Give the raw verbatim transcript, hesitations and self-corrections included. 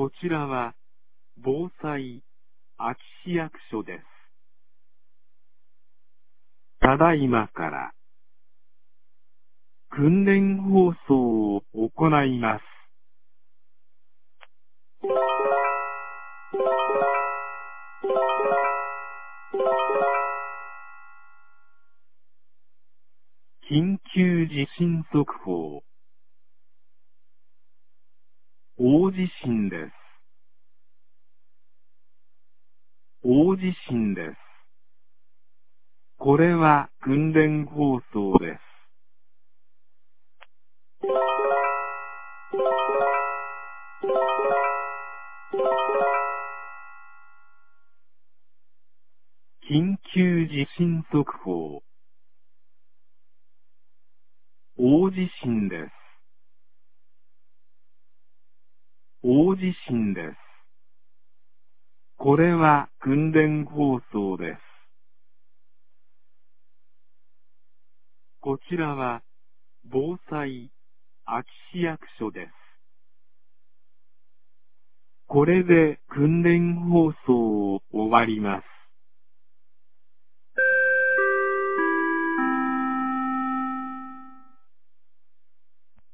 こちらは、防災、安芸市役所です。ただいまから、訓練放送を行います。緊急地震速報。大地震です。大地震です。これは訓練放送です。緊急地震速報。大地震です。大地震です。これは訓練放送です。こちらは、防災、安芸市役所です。これで訓練放送を終わります。